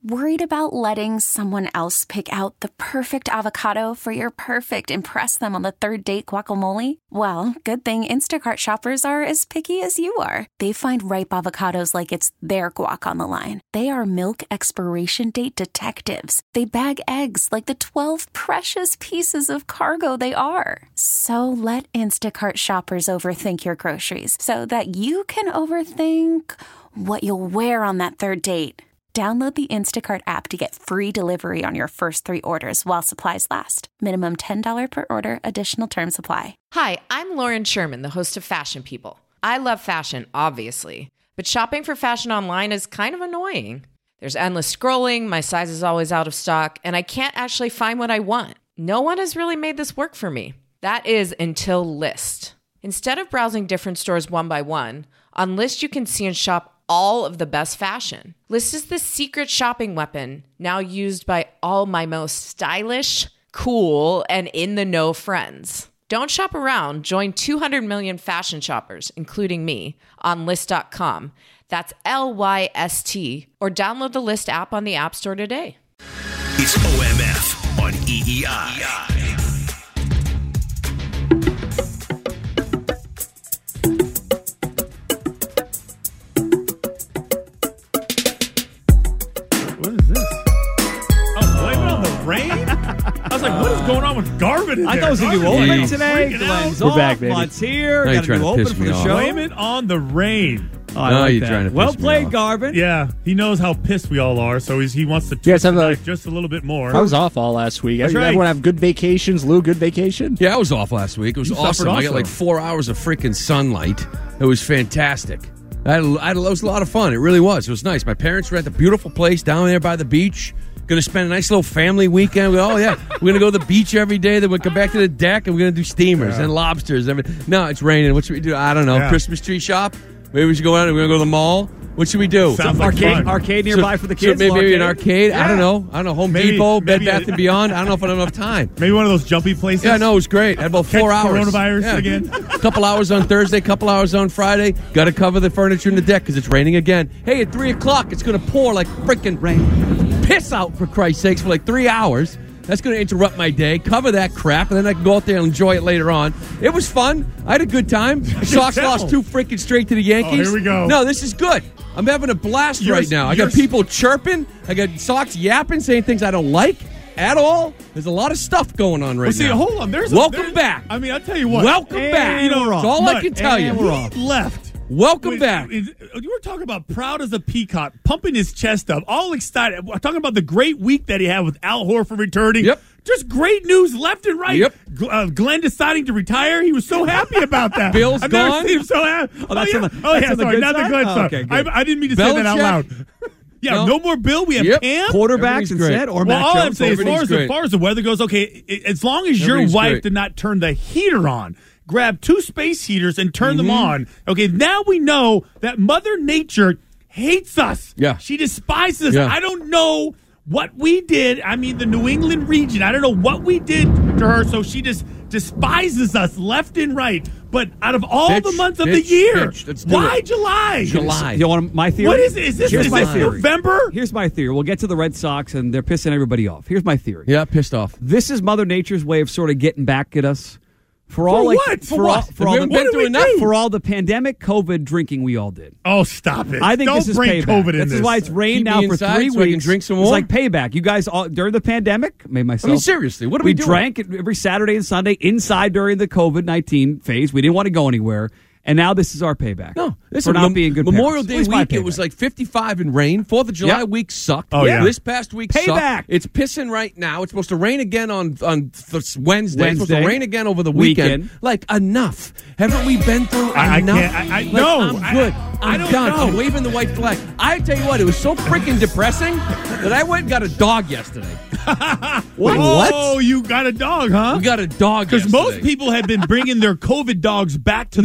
Worried about letting someone else pick out the perfect avocado for your perfect impress them on the third date guacamole? Well, good thing Instacart shoppers are as picky as you are. They find ripe avocados like it's their guac on the line. They are milk expiration date detectives. They bag eggs like the 12 precious pieces of cargo they are. So let Instacart shoppers overthink your groceries so that you can overthink what you'll wear on that third date. Download the Instacart app to get free delivery on your first 3 orders while supplies last. Minimum $10 per order. Additional terms apply. Hi, I'm Lauren Sherman, the host of Fashion People. I love fashion, obviously, but shopping for fashion online is kind of annoying. There's endless scrolling, my size is always out of stock, and I can't actually find what I want. No one has really made this work for me. That is until Lyst. Instead of browsing different stores one by one, on Lyst you can see and shop all of the best fashion. Lyst is the secret shopping weapon now used by all my most stylish, cool, and in-the-know friends. Don't shop around. Join 200 million fashion shoppers, including me, on Lyst.com. That's Lyst, or download the Lyst app on the App Store today. It's OMF on EEI. What is this? Oh, blame it on the rain? I was like, what is going on with Garvin in there? I thought it was a new open today. Freaking Glenn's out. off. back, baby. Mott's here. Now you're Got a trying new to open piss for me the off. show. Blame it on the rain. Oh, I Now like you're that. trying to Well piss me played, off. Garvin. Yeah, he knows how pissed we all are, so he wants to You guys have a- just a little bit more. I was off all last week. That's right. Everyone have good vacations. Lou, good vacation? Yeah, I was off last week. It was You suffered awesome. I got also. like 4 hours of freaking sunlight. It was fantastic. It was a lot of fun. It really was. It was nice. My parents were at the beautiful place down there by the beach. Going to spend a nice little family weekend. Oh, yeah. We're going to go to the beach every day. Then we'll come back to the deck, and we're going to do steamers and lobsters. No, it's raining. What should we do? I don't know. Yeah. Christmas tree shop? Maybe we should go out and we're going to go to the mall. What should we do? Sounds like fun. Arcade nearby for the kids. Maybe an arcade. I don't know. Home Maybe- Depot, Bed maybe Bath & Beyond. I don't know if I have enough time. Maybe one of those jumpy places. Yeah, no, it was great. I had about 4 Catch hours. coronavirus again. A couple hours on Thursday, couple hours on Friday. Got to cover the furniture in the deck because it's raining again. Hey, at 3 o'clock, it's going to pour like freaking piss out, for Christ's sakes, for like 3 hours. That's going to interrupt my day. Cover that crap, and then I can go out there and enjoy it later on. It was fun. I had a good time. Sox tell. lost 2 freaking straight to the Yankees. Oh, here we go. No, this is good. I'm having a blast You're- right now. I got you're- people chirping. I got Sox yapping, saying things I don't like at all. There's a lot of stuff going on right Well, see, now. hold on. Welcome back. I mean, I'll tell you what. Welcome back. You know, That's all I Mutt, can tell you. He left. Welcome back. You were talking about proud as a peacock, pumping his chest up, all excited. We're talking about the great week that he had with Al Horford returning. Yep. Just great news left and right. Yep. Glenn deciding to retire. He was so happy about that. Bill's I've gone. never seen him so happy. Oh, that's yeah. on the- Oh, that's yeah, on the sorry, good not the side? good Oh, side. okay, good. I didn't mean to say that out Belichick? loud. Yeah, no more Bill. We have Yep. Cam. Quarterbacks Everything's great. instead, or Well, Mac all I'm Jones. saying, Everything's as far as the weather goes, okay, as long as your Everything's wife great. did not turn the heater on, grab 2 space heaters and turn Mm-hmm. them on. Okay, now we know that Mother Nature hates us. Yeah. She despises us. Yeah. I don't know what we did. I mean, the New England region. I don't know what we did to her, so she just despises us left and right. But out of all the months of the year, Let's do why it. July? July. You want my theory? What is it? Is Here's my this theory. November? Here's my theory. We'll get to the Red Sox, and they're pissing everybody off. Here's my theory. Yeah, pissed off. This is Mother Nature's way of sort of getting back at us for all like what? for For all what? for all We the haven't been through enough. for all the pandemic COVID drinking we all did. Oh, stop it. I think Don't this is bring payback. COVID in This this. is why it's rained Keep now me for inside 3 so I can weeks. drink some It's more? like payback. You guys all during the pandemic made myself. I mean, seriously, what are we doing? drank every Saturday and Sunday inside during the COVID-19 phase. We didn't want to go anywhere. And now this is our payback. No, for not being good Memorial parents. Day At least my week, it was payback. like 55 and rain. 4th of July Yep. week sucked. Oh, yeah. This past week Payback. sucked. It's pissing right now. It's supposed to rain again on Wednesday. It's supposed to Wednesday. rain again over the weekend. Like, enough. Haven't we been through I enough? can't. Like, No. I'm good. I I'm don't done. know. I'm waving the white flag. I tell you what, it was so freaking depressing that I went and got a dog yesterday. What? What? Oh, you got a dog, huh? We got a dog Because yesterday. most people have been bringing their COVID dogs back to the pound.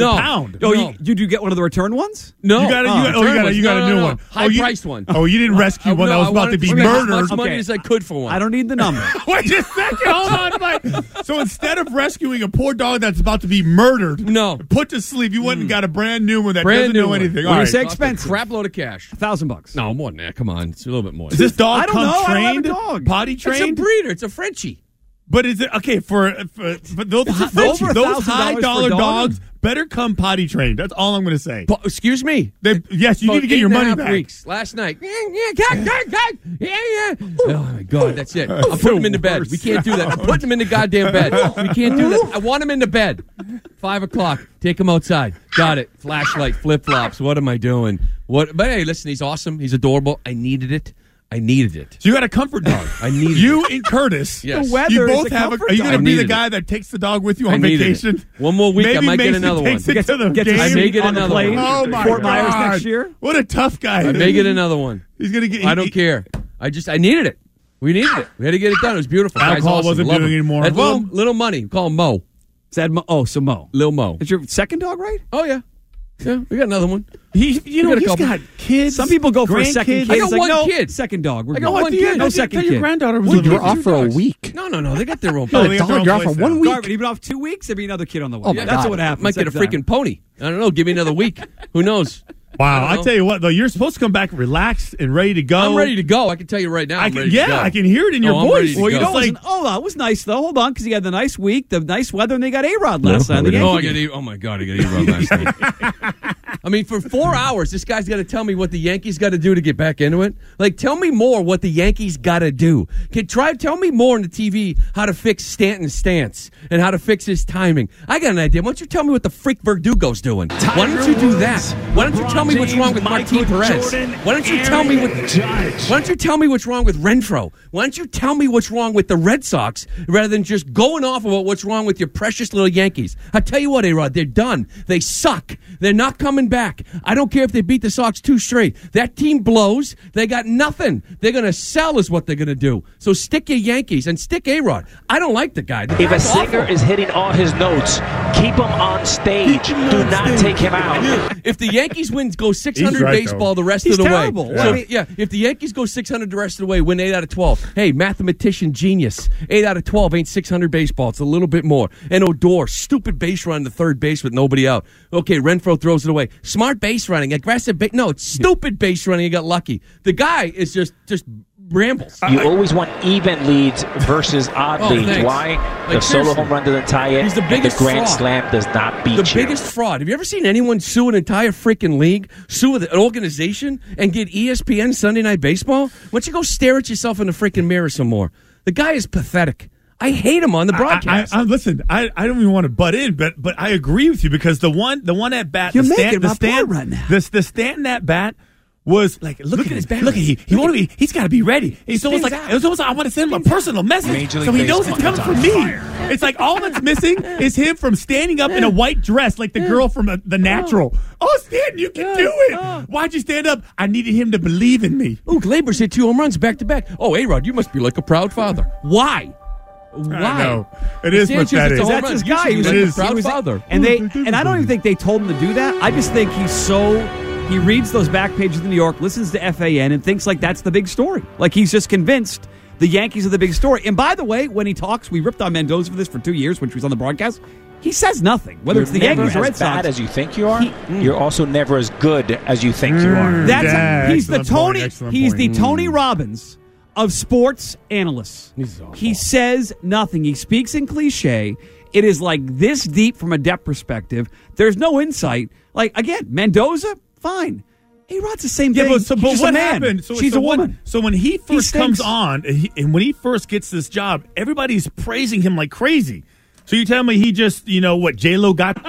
round. Oh, No. did you get one of the return ones? No. You got a new one. High-priced one. Oh, you didn't rescue one that was about to be As murdered. much money Okay. as I could for one. I don't need the number. Wait a second. Hold on, Mike. So instead of rescuing a poor dog that's about to be murdered, No. put to sleep, you went and got a brand new one that Brand doesn't new know one. anything. What All do you right. say expensive? Crap load of cash. $1,000. No, more than that. Come on. It's a little bit more. Does this dog I don't come know. I don't have a trained? dog. Potty It's a trained? breeder. It's a Frenchie. But is it okay for those Over those $1,000 high for dollar a dog? dogs better come potty trained. That's all I'm going to say. Excuse me. Yes, you need to get your money back. Weeks. Last night. Yeah. Oh, my God. That's it. I'm putting him in the bed. worst. We can't do that. I'm putting him in the goddamn bed. We can't do that. I want him in the bed. 5 o'clock. Take him outside. Got it. Flashlight, flip-flops. What am I doing? But hey, listen, he's awesome. He's adorable. I needed it. So you got a comfort dog. I needed you and Curtis. Yes. The weather You is both a have. comfort Are you dog. going to be the needed guy that takes the dog with you on needed it. vacation? One more week, Maybe I might get Mason another one. takes it to the Gets game. a I may get on the another plane. one. Oh my Fort God. Myers next year. What a tough guy. I may get another one. He's going to get. I don't care. I needed it. We needed it. We had to get it done. It was beautiful. Guy's Alcohol awesome. wasn't Love doing him. anymore. Had Well- little money. Call him Mo. So Mo. Lil Mo. Is your second dog, right? Oh, yeah. Yeah, we got another one. He's got a couple. got kids. Some people go for a second grandkids. kid. I got It's like, one no, kid. second dog. We're I got good. one kid. No second Your kid. granddaughter was Well, living you're with off two for a dogs. week. No, they got their own. Oh, The they have their dog, own you're off for place one now. week. Garvin, even off 2 weeks, there'd be another kid on the way. Oh, my That's God. what happens. Might get a every freaking time. pony. I don't know. Give me another week. Who knows? Wow, I don't I tell you what, though, you're supposed to come back relaxed and ready to go. I'm ready to go. I can tell you right now. I'm ready to go. I can hear it in your I'm ready voice. to Well, you go. know, It's that was nice though. Hold on, because he had the nice week, the nice weather, and they got A-Rod last night. Oh my God! I got E-Rod last night. I mean, for 4 hours, this guy's got to tell me what the Yankees got to do to get back into it. Like, tell me more what the Yankees got to do. Tell me more on the TV how to fix Stanton's stance and how to fix his timing. I got an idea. Why don't you tell me what the freak Verdugo's doing? Why don't you do that? Why don't you tell me what's wrong with Martin Perez? Why don't you tell me what's wrong with Renfroe? Why don't you tell me what's wrong with the Red Sox rather than just going off about what's wrong with your precious little Yankees? I tell you what, A-Rod, they're done. They suck. They're not coming back. I don't care if they beat the Sox 2 straight. That team blows. They got nothing. They're going to sell is what they're going to do. So stick your Yankees and stick A-Rod. I don't like the guy. The If a guy's singer awful. is hitting all his notes, keep him on stage. Do not take him out. If the Yankees go 600 He's right, baseball the rest He's of the terrible. way. Yeah. So, I mean- if the Yankees go 600 the rest of the way, win 8 out of 12. Hey, mathematician genius. 8 out of 12 ain't 600 baseball. It's a little bit more. And Odor, stupid base run to third base with nobody out. Okay, Renfroe throws it away. Smart base running, aggressive base. No, it's stupid base running. You got lucky. The guy is just rambles. You always want even leads versus odd Oh, leads. thanks. Why? Like, The solo seriously. home run doesn't tie it. He's the and biggest the grand fraud. slam does not beat The you. biggest fraud. Have you ever seen anyone sue an entire freaking league, sue an organization, and get ESPN Sunday Night Baseball? Why don't you go stare at yourself in the freaking mirror some more? The guy is pathetic. I hate him on the broadcast. Listen, I don't even want to butt in, but I agree with you because the one at bat, You're the making my Stanton point right now. the Stanton at bat was like, look at his bat. Look at he's got to be ready. It's almost like I want to send him a personal message so he knows it's coming from me. It's like all that's missing is him from standing up in a white dress like the girl from The Natural. Oh, Stanton, you can do it. Why'd you stand up? I needed him to believe in me. Ooh, Gleyber's hit 2 home runs back to back. Oh, A-Rod, you must be like a proud father. Why? Why? I know. It is Sanchez, pathetic. it's a home That's run. his You guy. should be He was like It a is. proud He was- father. And I don't even think they told him to do that. I just think he reads those back pages of the New York, listens to FAN, and thinks like that's the big story. Like he's just convinced the Yankees are the big story. And by the way, when he talks, we ripped on Mendoza for this for 2 years when she was on the broadcast. He says nothing, whether it's the You're Yankees never or Red as bad Sox. as you think you are. You're also never as good as you think you are. He's the Excellent Tony. point, excellent He's point. the Tony Robbins of sports analysts. He says nothing. He speaks in cliche. It is like this deep from a depth perspective. There's no insight. Like again, Mendoza, fine. A-Rod's the same thing. But He's just what a man. happened? She's a woman. So when he first stinks. comes on, and when he first gets this job, everybody's praising him like crazy. So you tell me he just, J-Lo got?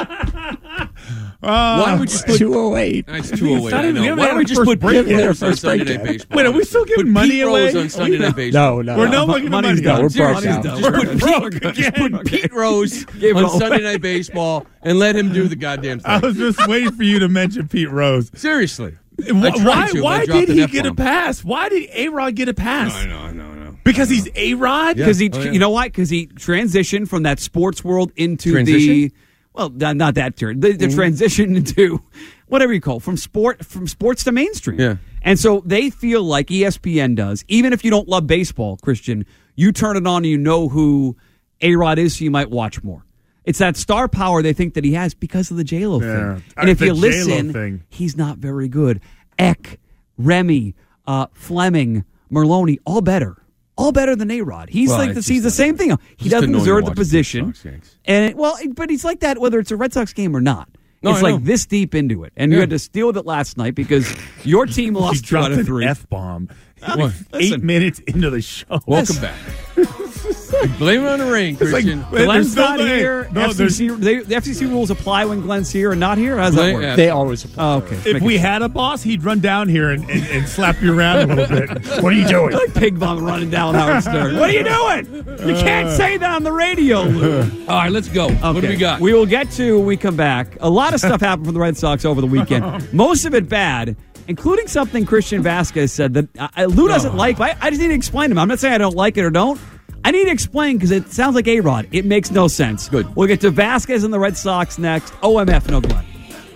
Why would you put 208. It's 208. It's not I even- we know. haven't Why had don't a we just first put break Pete yet. Rose on First break Sunday Night yet. Baseball? Wait, are we still giving Put money Pete away? Rose on Sunday Night Baseball. No. We're no Money's money money's done. done. We're Seriously, broke money's now. done. We're broke again. Put Pete Rose Gave it on all Sunday away. Night Baseball and let him do the goddamn I thing. was just waiting for you to mention Pete Rose. Seriously. Why dropped did an he F-bomb. get a pass? Why did A-Rod get a pass? I know. Because he's A-Rod? Because Oh, yeah. you know why? Because he transitioned from that sports world into Transition? well, not that turn. The transition into whatever you call from sports to mainstream. Yeah. And so they feel like ESPN does. Even if you don't love baseball, Christian, you turn it on and you know who A-Rod is, so you might watch more. It's that star power they think that he has because of the J-Lo thing. And if you listen, he's not very good. Eck, Remy, Fleming, Merlone, all better. All better than A-Rod. He's he's the same thing. He doesn't deserve the position. But he's like that whether it's a Red Sox game or not. It's like this deep into it. And you had to deal with it last night because your team lost 2 out of 3. F-bomb. 8 minutes into the show. Welcome back. Blame it on the rain, Christian. Glenn's not here. The FCC rules apply when Glenn's here and not here? How does that work? They always apply. Okay. If we had a boss, he'd run down here and slap you around a little bit. What are you doing? Like Pig Bomb running down Howard Stern. What are you doing? You can't say that on the radio, Lou. All right, let's go. Okay. What do we got? We will get to when we come back. A lot of stuff happened for the Red Sox over the weekend. Most of it bad, including something Christian Vasquez said that Lou doesn't like. I just need to explain to him. I'm not saying I don't like it or don't. I need to explain because it sounds like A-Rod. It makes no sense. Good. We'll get to Vasquez and the Red Sox next. OMF, no Glenn.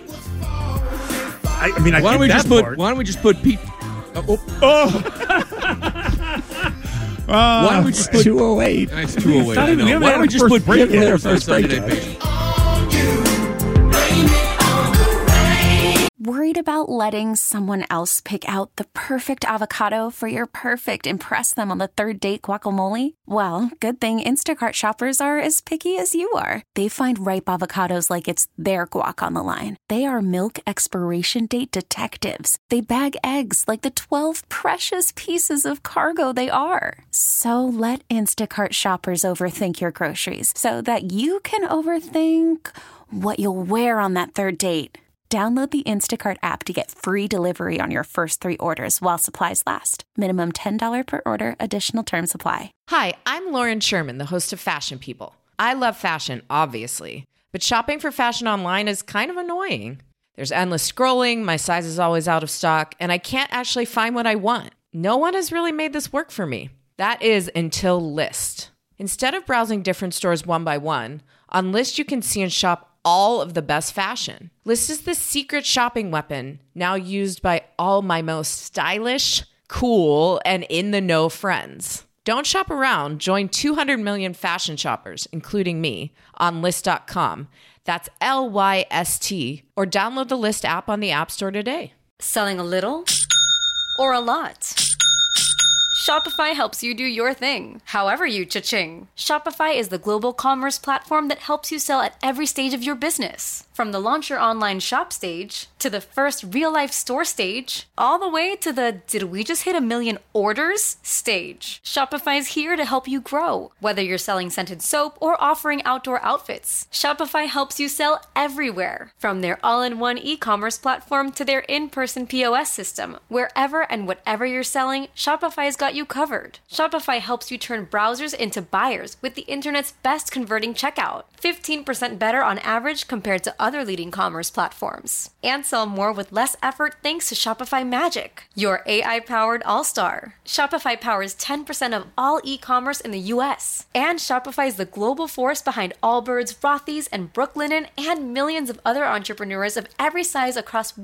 Why don't we just put Pete? Why don't we just put 208? It's 208. Why don't we just put Pete there for Sunday Night Baseball? Worried about letting someone else pick out the perfect avocado for your perfect impress them on the third date guacamole? Well, good thing Instacart shoppers are as picky as you are. They find ripe avocados like it's their guac on the line. They are milk expiration date detectives. They bag eggs like the 12 precious pieces of cargo they are. So let Instacart shoppers overthink your groceries so that you can overthink what you'll wear on that third date. Download the Instacart app to get free delivery on your first 3 orders while supplies last. Minimum $10 per order. Additional terms apply. Hi, I'm Lauren Sherman, the host of Fashion People. I love fashion, obviously, but shopping for fashion online is kind of annoying. There's endless scrolling, my size is always out of stock, and I can't actually find what I want. No one has really made this work for me. That is until Lyst. Instead of browsing different stores one by one, on Lyst you can see and shop all of the best fashion. Lyst is the secret shopping weapon now used by all my most stylish, cool, and in-the-know friends. Don't shop around. Join 200 million fashion shoppers, including me, on Lyst.com. That's Lyst, or download the Lyst app on the App Store today. Selling a little or a lot? Shopify helps you do your thing, however you cha-ching. Shopify is the global commerce platform that helps you sell at every stage of your business. From the launch your online shop stage, to the first real-life store stage, all the way to the did we just hit 1 million orders stage. Shopify's here to help you grow. Whether you're selling scented soap or offering outdoor outfits, Shopify helps you sell everywhere. From their all-in-one e-commerce platform to their in-person POS system, wherever and whatever you're selling, Shopify's got you covered. Shopify helps you turn browsers into buyers with the internet's best converting checkout. 15% better on average compared to other leading commerce platforms. And sell more with less effort thanks to Shopify Magic, your AI-powered all-star. Shopify powers 10% of all e-commerce in the U.S. And Shopify is the global force behind Allbirds, Rothy's, and Brooklinen, and millions of other entrepreneurs of every size across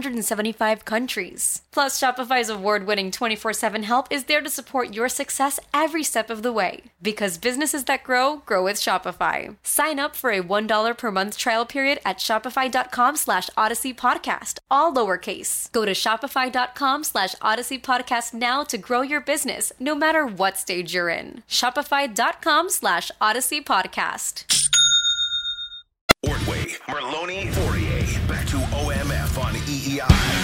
175 countries. Plus, Shopify's award-winning 24/7 help is there to support your success every step of the way. Because businesses that grow, grow with Shopify. Sign up for a $1 per month trial period at shopify.com/Odyssey Podcast, all lowercase. Go to shopify.com/Odyssey Podcast now to grow your business, no matter what stage you're in. Shopify.com/Odyssey Podcast. Ordway, Merlone, Fourier. Back to OMF on EEI.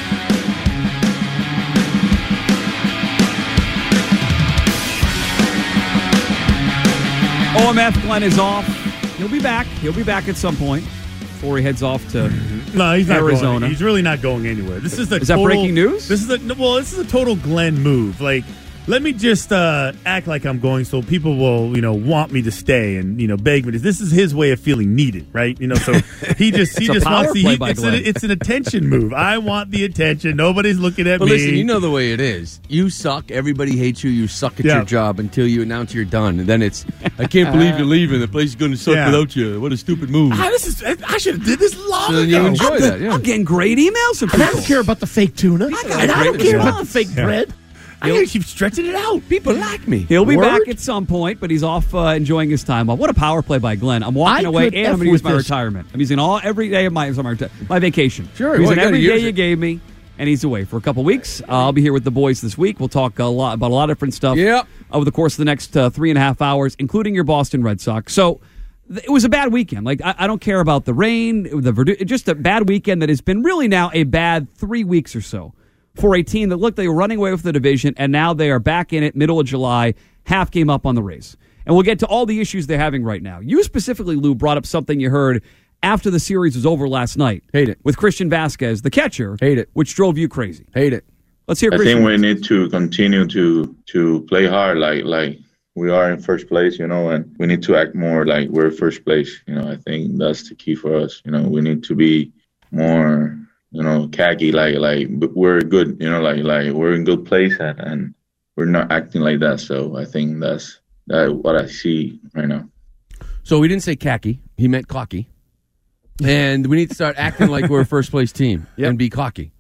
OMF, Glenn is off. He'll be back. He'll be back at some point before he heads off to No, he's not Arizona. Going. He's really not going anywhere. This is that breaking news? This is a total Glenn move. Like let me just act like I'm going so people will, want me to stay and, beg me to. This is his way of feeling needed, right? So he just wants it's an attention move. I want the attention. Nobody's looking at me. But listen, you know the way it is. You suck. Everybody hates you. You suck at your job until you announce you're done. And then it's, I can't believe you're leaving. The place is going to suck without you. What a stupid move. I should have did this long ago. So you enjoy that, yeah. I'm getting great emails from people. I don't care about the fake tuna. I don't care about the fake bread. I gotta keep stretching it out. People like me. He'll be back at some point, but he's off enjoying his time off. What a power play by Glenn. I'm walking away, and I'm going to use my retirement. I'm using every day of my vacation. Sure. I'm using every day you gave me, and he's away for a couple weeks. I'll be here with the boys this week. We'll talk about a lot of different stuff over the course of the next 3.5 hours, including your Boston Red Sox. So it was a bad weekend. I don't care about the rain, just a bad weekend that has been really now a bad 3 weeks or so. For a team that looked they were running away with the division, and now they are back in it, middle of July, half game up on the Rays. And we'll get to all the issues they're having right now. You specifically, Lou, brought up something you heard after the series was over last night. Hate it. With Christian Vasquez, the catcher. Hate it. Which drove you crazy. Hate it. Let's hear I Christian. think we need to continue to play hard like we are in first place, and we need to act more like we're first place. I think that's the key for us. We need to be more khaki, like we're good, like we're in good place and we're not acting like that. So I think that's what I see right now. So he didn't say khaki. He meant cocky. And we need to start acting like we're a first place team and be cocky.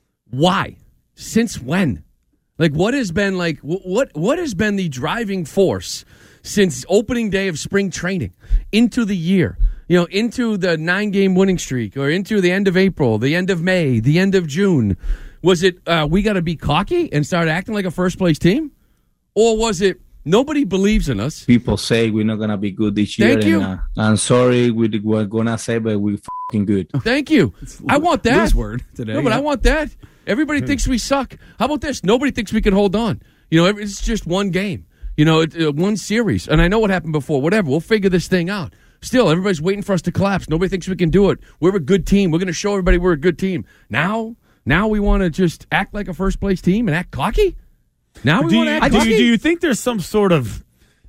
Why? Since when? Like, what has been what has been the driving force since opening day of spring training into the year? Into the 9-game winning streak, or into the end of April, the end of May, the end of June. Was it we got to be cocky and start acting like a first-place team? Or was it nobody believes in us? People say we're not going to be good this year. Thank you. And, I'm sorry, we're going to say, but we're fucking good. Thank you. I want that. Lou's word today. No, but I want that. Everybody thinks we suck. How about this? Nobody thinks we can hold on. It's just one game. One series. And I know what happened before. Whatever. We'll figure this thing out. Still, everybody's waiting for us to collapse. Nobody thinks we can do it. We're a good team. We're going to show everybody we're a good team. Now we want to just act like a first-place team and act cocky? Now we want to act cocky? Do you think there's some sort of,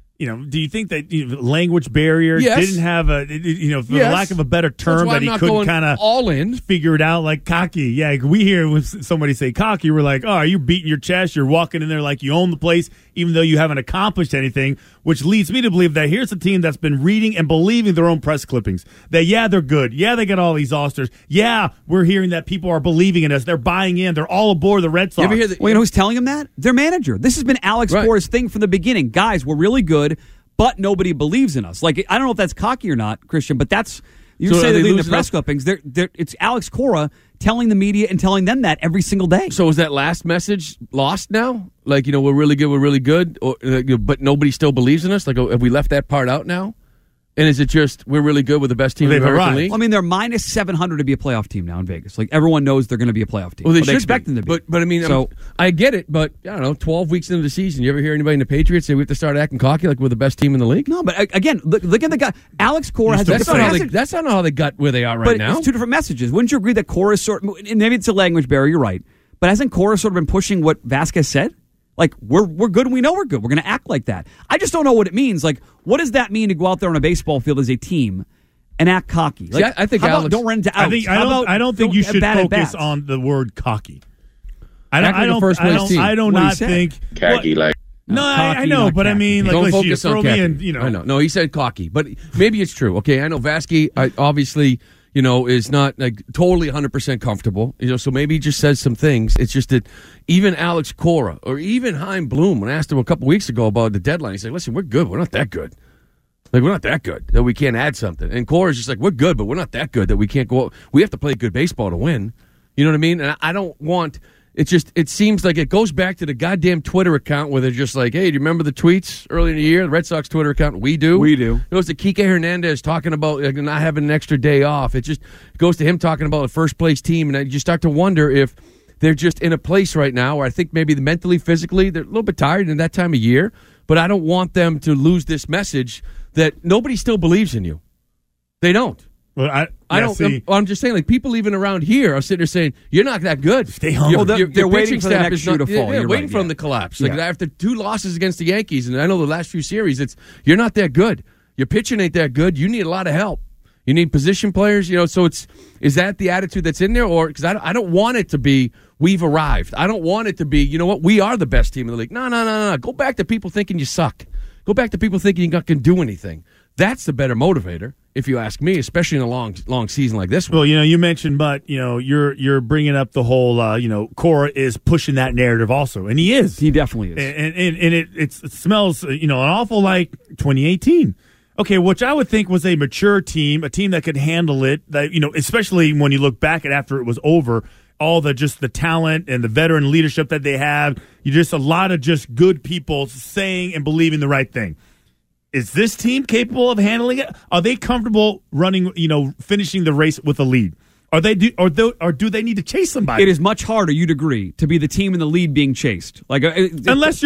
do you think that language barrier didn't have for the lack of a better term, that he couldn't kind of all in figure it out like cocky? Yeah, we hear when somebody say cocky, we're like, oh, are you beating your chest? You're walking in there like you own the place, even though you haven't accomplished anything, which leads me to believe that here's a team that's been reading and believing their own press clippings. That, they're good. Yeah, they got all these All-Stars. Yeah, we're hearing that people are believing in us. They're buying in. They're all aboard the Red Sox. You know who's telling them that? Their manager. This has been Alex Cora's thing from the beginning. Guys, we're really good, but nobody believes in us. Like, I don't know if that's cocky or not, Christian, but that's... You say they're leading the press clippings. It's Alex Cora telling the media and telling them that every single day. So is that last message lost now? Like, we're really good, or, but nobody still believes in us? Like, have we left that part out now? And is it just we're really good with the best team in the American League? Well, I mean, they're minus 700 to be a playoff team now in Vegas. Like, everyone knows they're going to be a playoff team. Well, they expect them to be. But I mean, I get it, but I don't know, 12 weeks into the season, you ever hear anybody in the Patriots say we have to start acting cocky like we're the best team in the league? No, but again, look at the guy. Alex Cora has that's not how they got where they are right now. It's two different messages. Wouldn't you agree that Cora and maybe it's a language barrier, you're right, but hasn't Cora sort of been pushing what Vasquez said? Like, we're good and we know we're good. We're going to act like that. I just don't know what it means. Like, what does that mean to go out there on a baseball field as a team and act cocky? Like, see, I think Alex, don't run into outs. I don't think you should focus on the word cocky. I do not think khaki like. No, I know, but I mean, don't focus on khaki. I know. No, he said cocky, but maybe it's true. Okay, I know Vasquez obviously, is not like totally 100% comfortable. So maybe he just says some things. It's just that even Alex Cora or even Chaim Bloom, when I asked him a couple weeks ago about the deadline, he said, "Listen, we're good. We're not that good. Like, we're not that good that we can't add something." And Cora's just like, "We're good, but we're not that good that we can't go. We have to play good baseball to win." You know what I mean? And I don't want. It seems like it goes back to the goddamn Twitter account where they're just like, hey, do you remember the tweets earlier in the year? The Red Sox Twitter account, we do. It goes to Kike Hernandez talking about not having an extra day off. It goes to him talking about a first-place team, and you start to wonder if they're just in a place right now where I think maybe mentally, physically, they're a little bit tired in that time of year, but I don't want them to lose this message that nobody still believes in you. They don't. Well, I don't. I'm just saying, like, people even around here are sitting there saying, "You're not that good. Stay humble." They're waiting for the next shoe to fall. They're waiting for them to collapse. Like after 2 losses against the Yankees, and I know the last few series, you're not that good. Your pitching ain't that good. You need a lot of help. You need position players. So is that the attitude that's in there, or because I don't want it to be we've arrived. I don't want it to be, you know what, we are the best team in the league. No. Go back to people thinking you suck. Go back to people thinking you can do anything. That's the better motivator, if you ask me, especially in a long season like this one. Well, you mentioned, but you're bringing up the whole, Cora is pushing that narrative also, and he is. He definitely is, and it smells, an awful like 2018. Okay, which I would think was a mature team, a team that could handle it. That especially when you look back at after it was over, all the talent and the veteran leadership that they have. You just a lot of just good people saying and believing the right thing. Is this team capable of handling it? Are they comfortable running, finishing the race with a lead? Or do they need to chase somebody? It is much harder, you'd agree, to be the team in the lead being chased. Like unless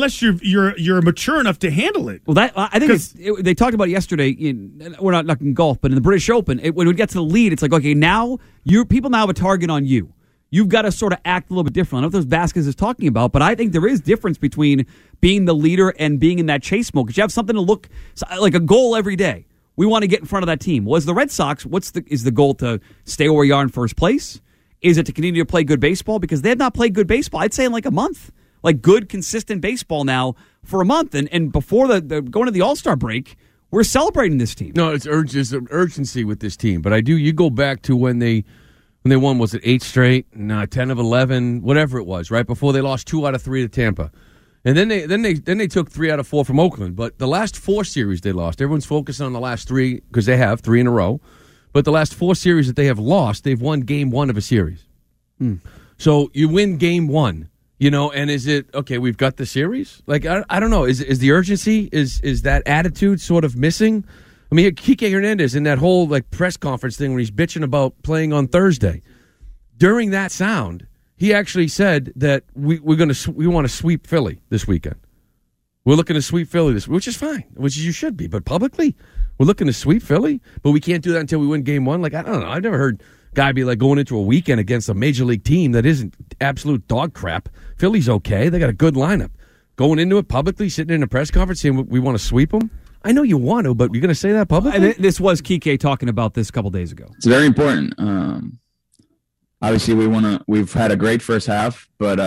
you're mature enough to handle it. Well, I think they talked about it yesterday. We're not in golf, but in the British Open, when we get to the lead, it's like, okay, now people now have a target on you. You've got to sort of act a little bit different. I don't know if those Vasquez is talking about, but I think there is difference between being the leader and being in that chase mode because you have something to look like a goal every day. We want to get in front of that team. Well, as the Red Sox, is the goal to stay where you are in first place? Is it to continue to play good baseball? Because they have not played good baseball, I'd say, in like a month. Like good, consistent baseball now for a month. And before the going to the All-Star break, we're celebrating this team. No, it's an urgency with this team. But you go back to when they won, was it 8 straight? No, 10 of 11, whatever it was, right? Before they lost 2 out of 3 to Tampa. And then they took 3 out of 4 from Oakland. But the last 4 series they lost, everyone's focusing on the last 3 because they have 3 in a row. But the last 4 series that they have lost, they've won game 1 of a series. So you win game 1, and is it, okay, we've got the series? Like, I don't know. Is the urgency, is that attitude sort of missing? I mean, Kike Hernandez in that whole press conference thing when he's bitching about playing on Thursday, during that sound, he actually said that we want to sweep Philly this weekend. We're looking to sweep Philly which is fine, which you should be. But publicly, we're looking to sweep Philly, but we can't do that until we win game 1. Like, I don't know. I've never heard a guy be going into a weekend against a major league team that isn't absolute dog crap. Philly's okay. They got a good lineup. Going into it publicly, sitting in a press conference saying we want to sweep them. I know you want to, but you're going to say that publicly? This was Kike talking about this a couple days ago. It's very important. Obviously, we've had a great first half, but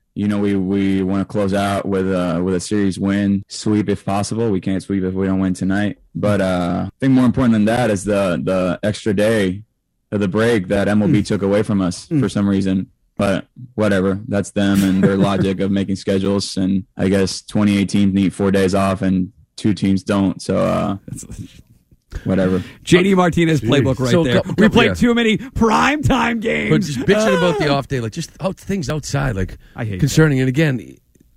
we want to close out with a series win, sweep if possible. We can't sweep if we don't win tonight. But I think more important than that is the extra day of the break that MLB took away from us for some reason. But whatever, that's them and their logic of making schedules. And I guess 28 teams need 4 days off and 2 teams don't. So whatever. JD Martinez playbook right there. We played too many primetime games. But just bitching about the off day, just things outside, I hate concerning. that. And again,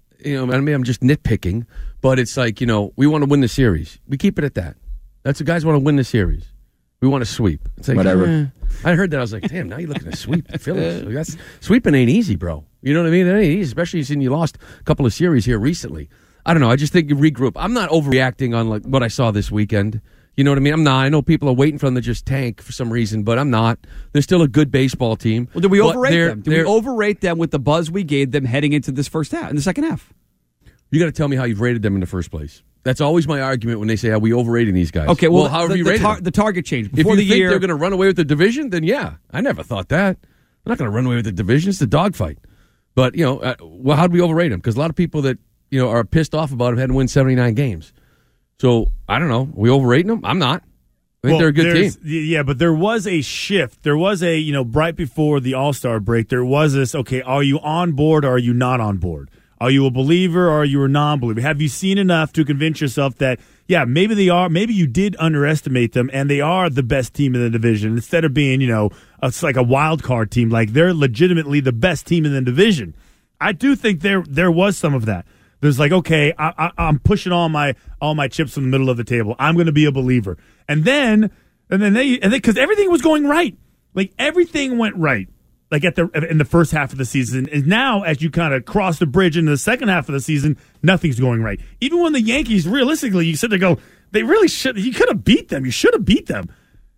I'm just nitpicking, but it's like, we want to win the series. We keep it at that. That's the guys want to win the series. We want to sweep. It's like, whatever. I heard that. I was like, damn, now you're looking to sweep the Phillies. Sweeping ain't easy, bro. You know what I mean? It ain't easy, especially since you lost a couple of series here recently. I don't know. I just think you regroup. I'm not overreacting on what I saw this weekend. You know what I mean? I'm not. I know people are waiting for them to just tank for some reason, but I'm not. They're still a good baseball team. Well, did we overrate them? Did we overrate them with the buzz we gave them heading into this first half, in the second half? You got to tell me how you've rated them in the first place. That's always my argument when they say, "Are we overrating these guys?" Okay, well, how have you rated them? The target change before the year. If you think they're going to run away with the division, then yeah, I never thought that. They're not going to run away with the division. It's a dogfight. But how do we overrate them? Because a lot of people that are pissed off about them had to win 79 games. So I don't know. Are we overrating them? I'm not. I think they're a good team. Yeah, but there was a shift. There was right before the All-Star break, there was this, okay, are you on board or are you not on board? Are you a believer or are you a non-believer? Have you seen enough to convince yourself that, yeah, maybe they are, maybe you did underestimate them and they are the best team in the division instead of being, it's like a wild card team. Like they're legitimately the best team in the division. I do think there was some of that. There's like, okay, I'm pushing all my chips in the middle of the table. I'm going to be a believer. And then because everything was going right, like everything went right, like in the first half of the season. And now, as you kind of cross the bridge into the second half of the season, nothing's going right. Even when the Yankees, realistically, you said they really should. You could have beat them. You should have beat them.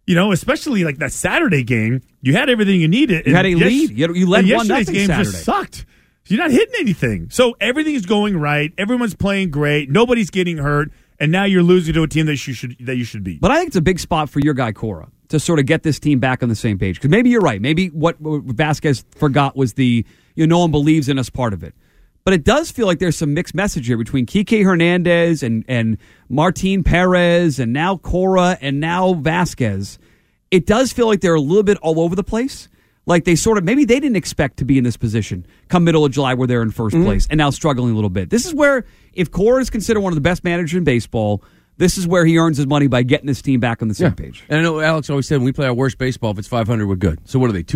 especially like that Saturday game, you had everything you needed. You had a lead. You led 1-0 yesterday's game Saturday. just sucked. You're not hitting anything. So everything is going right. Everyone's playing great. Nobody's getting hurt. And now you're losing to a team that you should beat. But I think it's a big spot for your guy, Cora, to sort of get this team back on the same page. Because maybe you're right. Maybe what Vasquez forgot was no one believes in us part of it. But it does feel like there's some mixed message here between Kike Hernandez and Martin Perez and now Cora and now Vasquez. It does feel like they're a little bit all over the place. Like maybe they didn't expect to be in this position come middle of July where they're in first place and now struggling a little bit. This is where, if Cora is considered one of the best managers in baseball, this is where he earns his money by getting this team back on the same page. And I know Alex always said when we play our worst baseball, if it's 500, we're good. So what are they,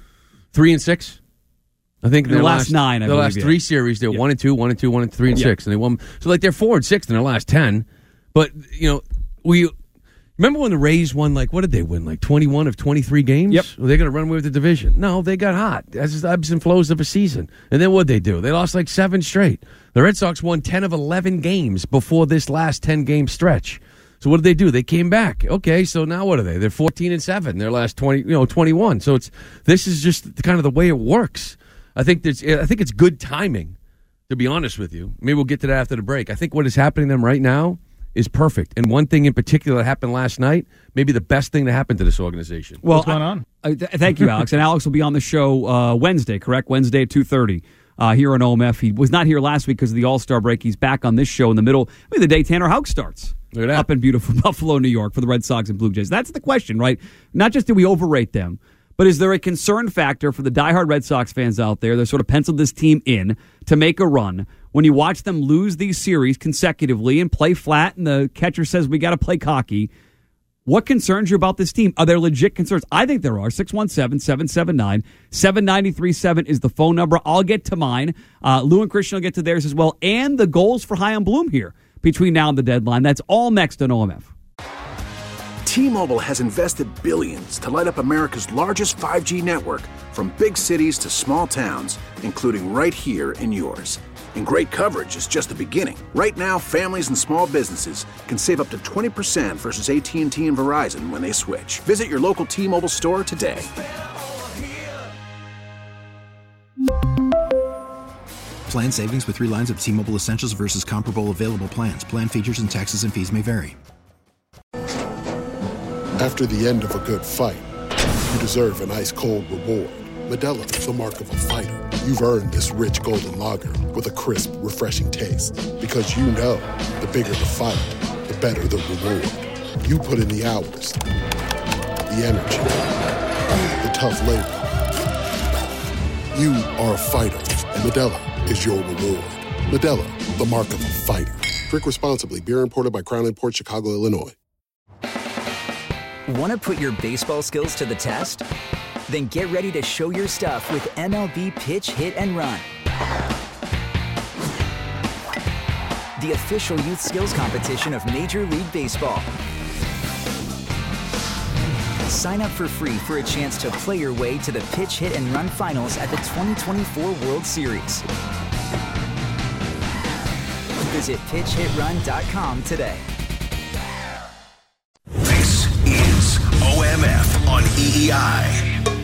3-6? I think in the last 9, the last 3 series, they're 1-2, 1-2, 1-3, 6. And they won. So like they're 4-6 in their last 10. But, we... Remember when the Rays won, what did they win? 21 of 23 games? Yep. Well, they're going to run away with the division. No, they got hot. That's just ebbs and flows of a season. And then what'd they do? They lost 7 straight. The Red Sox won 10 of 11 games before this last 10-game stretch. So what did they do? They came back. Okay, so now what are they? They're 14-7. Their last 21. So this is just kind of the way it works. I think it's good timing, to be honest with you. Maybe we'll get to that after the break. I think what is happening to them right now is perfect. And one thing in particular that happened last night, maybe the best thing that happened to this organization. Well, what's going on? Thank you, Alex. And Alex will be on the show Wednesday, correct? Wednesday at 2:30 here on OMF. He was not here last week because of the All-Star break. He's back on this show in the middle of the day Tanner Houck starts. Look at that. Up in beautiful Buffalo, New York for the Red Sox and Blue Jays. That's the question, right? Not just do we overrate them, but is there a concern factor for the diehard Red Sox fans out there that sort of penciled this team in to make a run when you watch them lose these series consecutively and play flat and the catcher says we got to play cocky? What concerns you about this team? Are there legit concerns? I think there are. 617-779-7937 is the phone number. I'll get to mine. Lou and Christian will get to theirs as well. And the goals for Chaim Bloom here between now and the deadline. That's all next on OMF. T-Mobile has invested billions to light up America's largest 5G network, from big cities to small towns, including right here in yours. And great coverage is just the beginning. Right now, families and small businesses can save up to 20% versus AT&T and Verizon when they switch. Visit your local T-Mobile store today. Plan savings with 3 lines of T-Mobile Essentials versus comparable available plans. Plan features and taxes and fees may vary. After the end of a good fight, you deserve an ice-cold reward. Modelo, the mark of a fighter. You've earned this rich golden lager with a crisp, refreshing taste. Because you know, the bigger the fight, the better the reward. You put in the hours, the energy, the tough labor. You are a fighter, and Modelo is your reward. Modelo, the mark of a fighter. Drink responsibly. Beer imported by Crown Imports, Chicago, Illinois. Want to put your baseball skills to the test? Then get ready to show your stuff with MLB Pitch, Hit, and Run. The official youth skills competition of Major League Baseball. Sign up for free for a chance to play your way to the Pitch, Hit, and Run finals at the 2024 World Series. Visit pitchhitrun.com today. This is OMF on EEI.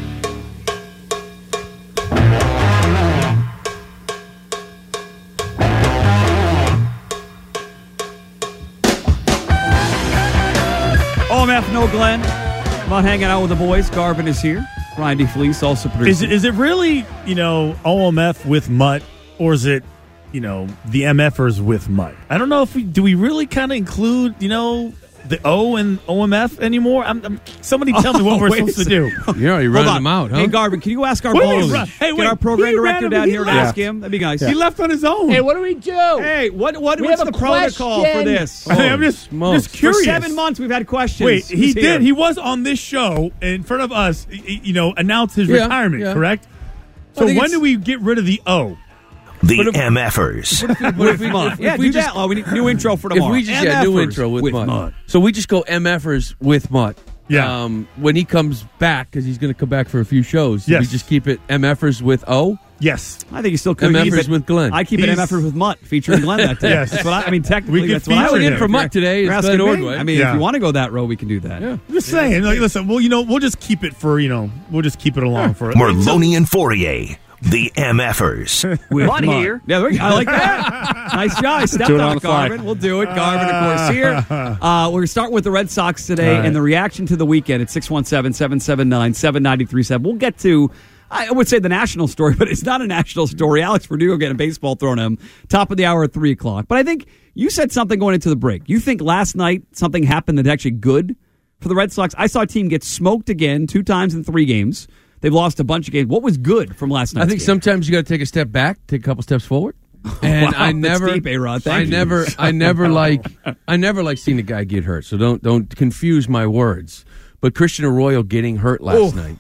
OMF, no Glenn. About hanging out with the boys. Garvin is here. Ryan DeFelice also producing. Is it really, OMF with Mutt, or is it, the MFers with Mutt? I don't know if do we really kind of include, the O and OMF anymore? Somebody tell me what we're supposed to do. You're already running them out, huh? Hey, Garvin, can you ask our boss? Get our program director down here to ask him. That'd be nice. He left on his own. Hey, what do we do? Hey, what's the protocol for this? Hey, I'm just curious. For 7 months, we've had questions. Wait, he did. He was on this show in front of us, announced his retirement, correct? So when do we get rid of the O? The MFers. Do that. Oh, we need a new intro for tomorrow. If we just new intro with Mutt. So we just go MFers with Mutt. Yeah. When he comes back, because he's going to come back for a few shows, we just keep it MFers with O? Yes. I think he still could. MFers with Glenn. I keep it MFers with Mutt featuring Glenn that day. Yes. That's what technically, that's what I would in for Mutt today. Is Glenn Ordway. I mean, if you want to go that row, we can do that. Yeah. I'm just saying. Like, listen, well, we'll just keep it for, we'll just keep it along for Merloni and Fourier, the MFers. Mutt here. Yeah, I like that. Nice job. I stepped on Garvin. We'll do it. Garvin, of course, here. We're starting with the Red Sox today and the reaction to the weekend at 617-779-7937. We'll get to, I would say, the national story, but it's not a national story. Alex Verdugo getting a baseball thrown at him. Top of the hour at 3 o'clock. But I think you said something going into the break. You think last night something happened that's actually good for the Red Sox? I saw a team get smoked again 2 times in 3 games. They've lost a bunch of games. What was good from last night? I think sometimes you got to take a step back, take a couple steps forward. And wow, I never, deep, A-Rod. I never like seeing a guy get hurt. So don't confuse my words. But Christian Arroyo getting hurt last night,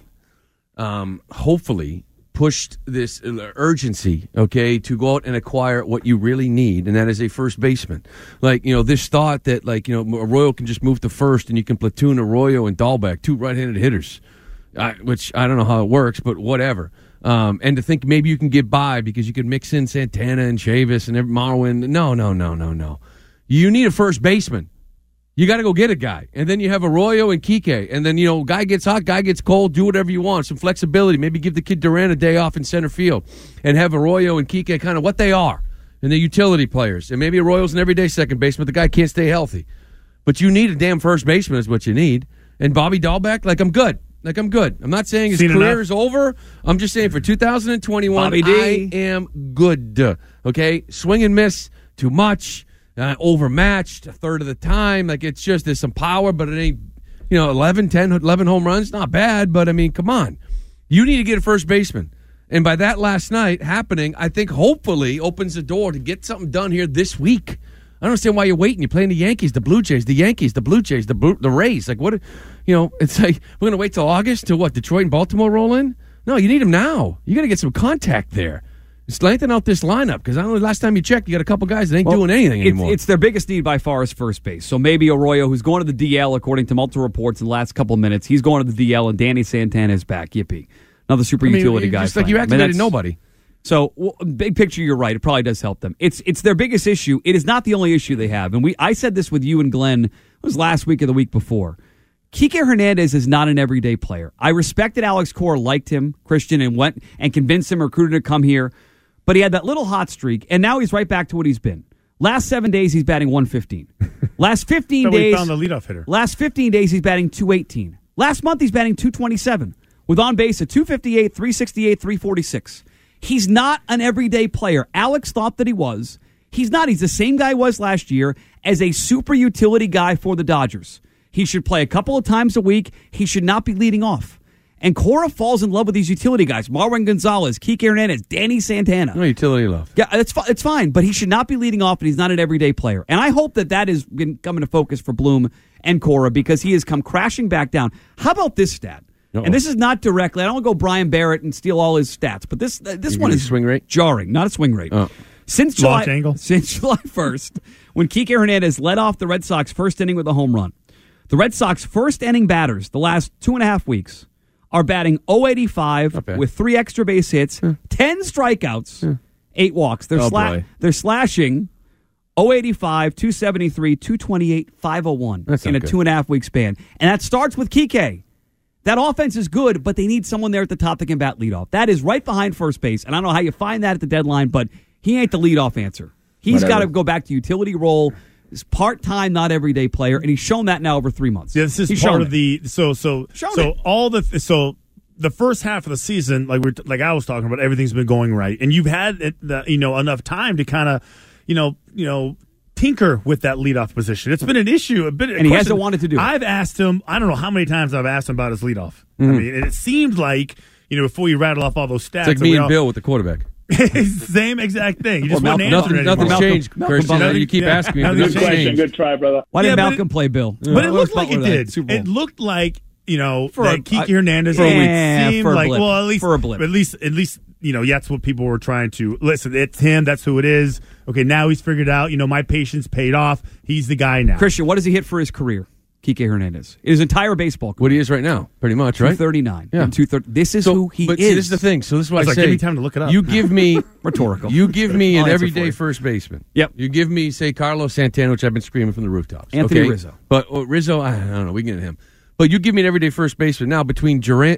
hopefully pushed this urgency, to go out and acquire what you really need, and that is a first baseman. This thought that Arroyo can just move to first and you can platoon Arroyo and Dahlbeck, 2 right-handed hitters. Which I don't know how it works, but whatever. And to think maybe you can get by because you could mix in Santana and Chavis and Marwin. No. You need a first baseman. You got to go get a guy. And then you have Arroyo and Kike. And then, guy gets hot, guy gets cold, do whatever you want. Some flexibility. Maybe give the kid Duran a day off in center field. And have Arroyo and Kike kind of what they are. And they're utility players. And maybe Arroyo's an everyday second baseman, but the guy can't stay healthy. But you need a damn first baseman is what you need. And Bobby Dahlbeck, I'm good. I'm good. I'm not saying his career is over. I'm just saying for 2021, I am good. Okay? Swing and miss, too much, overmatched a third of the time. It's just, there's some power, but it ain't, 11 home runs, not bad, but, come on. You need to get a first baseman. And by that last night happening, I think hopefully opens the door to get something done here this week. I don't understand why you're waiting. You're playing the Yankees, the Blue Jays, the Yankees, the Blue Jays, the Rays. What? It's like we're going to wait till August to what? Detroit and Baltimore roll in? No, you need them now. You got to get some contact there. Just lengthen out this lineup because I don't know. Last time you checked, you got a couple guys that ain't doing anything anymore. It's their biggest need by far is first base. So maybe Arroyo, who's going to the DL, according to multiple reports in the last couple of minutes, he's going to the DL, and Danny Santana is back. Yippee! Another super utility guy. Just like you activated nobody. So, big picture, you're right. It probably does help them. It's their biggest issue. It is not the only issue they have. And I said this with you and Glenn. It was last week or the week before. Kike Hernandez is not an everyday player. I respected Alex Cora, liked him, Christian, and went and convinced him, recruited him to come here. But he had that little hot streak, and now he's right back to what he's been. Last 7 days, he's batting 115. Last 15 days, he found the leadoff hitter. Last 15 days, he's batting 218. Last month, he's batting 227 with on base at 258, 368, 346. He's not an everyday player. Alex thought that he was. He's not. He's the same guy he was last year as a super utility guy for the Dodgers. He should play a couple of times a week. He should not be leading off. And Cora falls in love with these utility guys. Marwin Gonzalez, Kike Hernandez, Danny Santana. No utility love. Yeah, it's fine, but he should not be leading off, and he's not an everyday player. And I hope that is coming to focus for Bloom and Cora because he has come crashing back down. How about this stat? And this is not directly. I don't want to go Brian Barrett and steal all his stats, but this one is swing rate? Jarring, not a swing rate. Oh. Since July 1st, when Kike Hernandez led off the Red Sox first inning with a home run, the Red Sox first inning batters the last 2.5 weeks are batting .085 with 3 extra base hits, 10 strikeouts, 8 walks. They're slashing .085, 273, 228, 501 in a 2.5 week span, and that starts with Kike. That offense is good, but they need someone there at the top that can bat leadoff. That is right behind first base, and I don't know how you find that at the deadline, but he ain't the leadoff answer. He's got to go back to utility role. He's part-time, not everyday player, and he's shown that now over 3 months. Yeah, this is part of the the first half of the season, like I was talking about, everything's been going right, and you've had enough time to kind of tinker with that leadoff position. It's been an issue, and he hasn't wanted to do it. I've asked him, I don't know how many times I've asked him about his leadoff. I mean, and it seemed like, before you rattle off all those stats. It's like me and Bill with the quarterback. Same exact thing. You just nothing's changed, Christian. You keep asking me. Good question. Good try, brother. Why didn't Malcolm play Bill? But it looked like it did. It looked like, Kike Hernandez seemed like, well, at least for a blip. At least, that's what people were trying to listen. It's him. That's who it is. Okay, now he's figured out. My patience paid off. He's the guy now. Christian, what does he hit for his career? Kike Hernandez. His entire baseball career. What he is right now, pretty much, right? 239. Yeah. 230. This is who he but is. See, this is the thing. So this is what I say. Give me time to look it up. You give me rhetorical. You give me I'll an answer everyday for first baseman. Yep. You give me, say, Carlos Santana, which I've been screaming from the rooftops. Anthony Rizzo. But Rizzo, I don't know. We can get him. But you give me an everyday first baseman. Now, between Duran,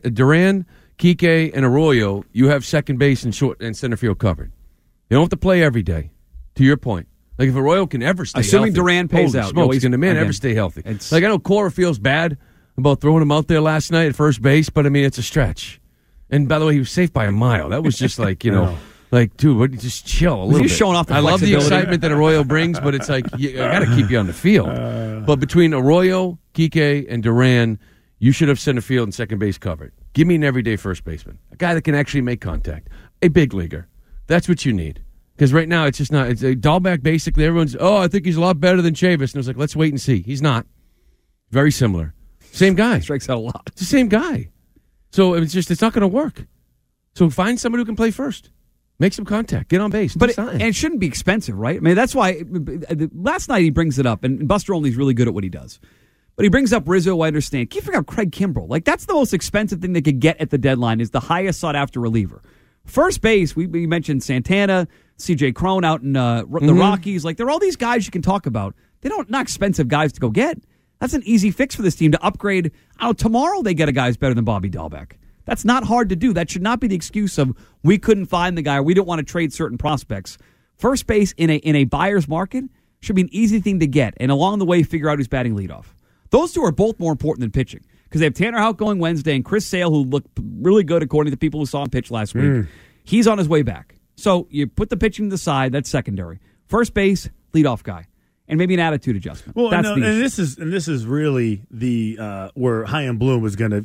Kike, and Arroyo, you have second base and short and center field covered. You don't have to play every day, to your point. Like, if Arroyo can ever stay Assuming healthy. Duran pays holy out. smokes, can the man ever stay healthy? Like, I know Cora feels bad about throwing him out there last night at first base, but, I mean, it's a stretch. And, by the way, he was safe by a mile. That was just like, like, dude, just chill a little bit. He's showing off the I love the flexibility. excitement that Arroyo brings, but it's like, I got to keep you on the field. But between Arroyo, Kike, and Duran, you should have center field and second base covered. Give me an everyday first baseman, a guy that can actually make contact, a big leaguer. That's what you need. Because right now it's just not. It's a Dahlback. Basically, everyone's, I think he's a lot better than Chavis, and it's like, let's wait and see. He's not. Very similar. Same guy. Strikes out a lot. It's the same guy. So it's not going to work. So find somebody who can play first. Make some contact. Get on base. And it shouldn't be expensive, right? I mean, that's why last night he brings it up, and Buster Olney's really good at what he does. But he brings up Rizzo, I understand. Can't figure out Craig Kimbrell. Like, that's the most expensive thing they could get at the deadline is the highest sought-after reliever. First base, we mentioned Santana, C.J. Cron out in the Rockies. Like, there are all these guys you can talk about. Not expensive guys to go get. That's an easy fix for this team to upgrade. Tomorrow they get a guy who's better than Bobby Dahlback. That's not hard to do. That should not be the excuse of we couldn't find the guy or we don't want to trade certain prospects. First base in a buyer's market should be an easy thing to get, and along the way figure out who's batting leadoff. Those two are both more important than pitching because they have Tanner Houck going Wednesday and Chris Sale, who looked really good according to people who saw him pitch last week. He's on his way back. So you put the pitching to the side. That's secondary. First base, leadoff guy, and maybe an attitude adjustment. Well, that's this is really the where Chaim Bloom was going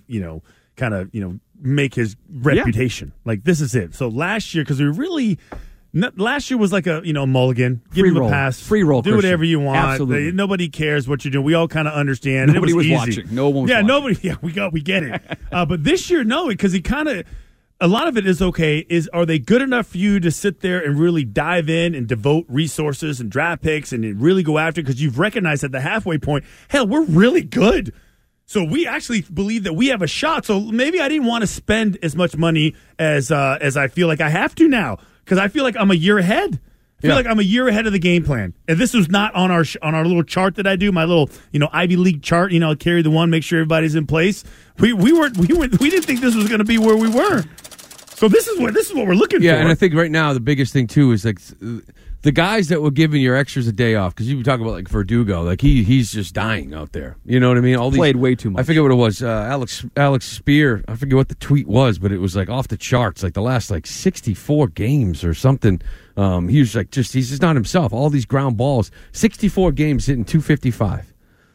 to make his reputation. Like, this is it. So last year, because we really. Last year was like a mulligan. Give him a pass. Free roll. Do whatever you want. Absolutely. Nobody cares what you're doing. We all kind of understand. Nobody was easy. watching. No one was watching. Nobody. Yeah, we get it. But this year, no, because he kind of. A lot of it is okay. Are they good enough for you to sit there and really dive in and devote resources and draft picks and really go after it? Because you've recognized at the halfway point, hell, we're really good. So we actually believe that we have a shot. So maybe I didn't want to spend as much money as I feel like I have to now. Because I feel like I'm a year ahead. I feel like I'm a year ahead of the game plan. And this was not on our little chart that I do, my little Ivy League chart. Carry the one, make sure everybody's in place. We didn't think this was going to be where we were. So this is what we're looking for. Yeah, and I think right now the biggest thing too is like the guys that were giving your extras a day off, because you talk about like Verdugo, like he's just dying out there. You know what I mean? Played way too much. I forget what it was. Alex Spear. I forget what the tweet was, but it was like off the charts. Like the last 64 games or something. He was like he's just not himself. All these ground balls. 64 games hitting 255.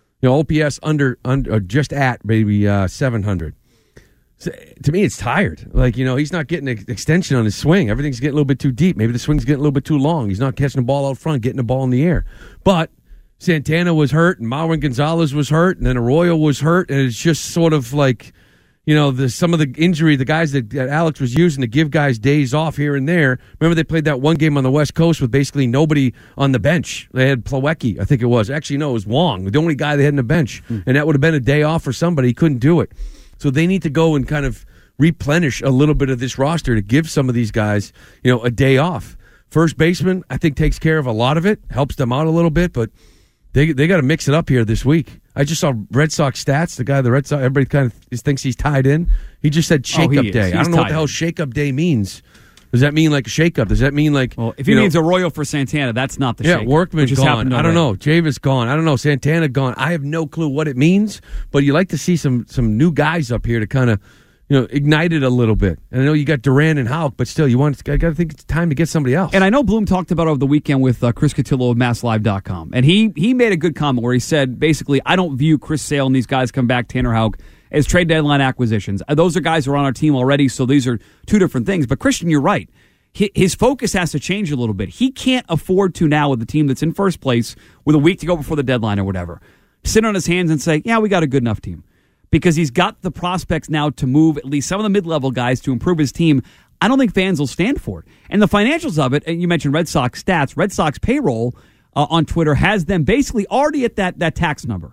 OPS under just at maybe 700. So, to me, it's tired. He's not getting an extension on his swing. Everything's getting a little bit too deep. Maybe the swing's getting a little bit too long. He's not catching the ball out front, getting the ball in the air. But Santana was hurt, and Marwin Gonzalez was hurt, and then Arroyo was hurt, and it's just sort of like, some of the injury, the guys that Alex was using to give guys days off here and there. Remember, they played that one game on the West Coast with basically nobody on the bench. They had Plawecki, I think it was. Actually, no, it was Wong, the only guy they had on the bench. And that would have been a day off for somebody. He couldn't do it. So they need to go and kind of replenish a little bit of this roster to give some of these guys, a day off. First baseman, I think, takes care of a lot of it, helps them out a little bit, but they got to mix it up here this week. I just saw Red Sox stats. The guy, the Red Sox, everybody kind of thinks he's tied in. He just said shake-up day. I don't know what the hell shake-up day means. Does that mean like a shake-up? Does that mean like... Well, if he means Arroyo for Santana, that's not the shake-up. Yeah, Workman's gone. I don't know. Javis gone. I don't know. Santana gone. I have no clue what it means, but you like to see some new guys up here to kind of, ignite it a little bit. And I know you got Duran and Houck, but still, I got to think it's time to get somebody else. And I know Bloom talked about it over the weekend with Chris Cotillo of MassLive.com, and he made a good comment where he said, basically, I don't view Chris Sale and these guys come back, Tanner Houck, as trade deadline acquisitions. Those are guys who are on our team already, so these are two different things. But Christian, you're right. His focus has to change a little bit. He can't afford to now with the team that's in first place with a week to go before the deadline or whatever, sit on his hands and say, yeah, we got a good enough team. Because he's got the prospects now to move at least some of the mid-level guys to improve his team. I don't think fans will stand for it. And the financials of it, and you mentioned Red Sox stats, Red Sox payroll on Twitter has them basically already at that tax number.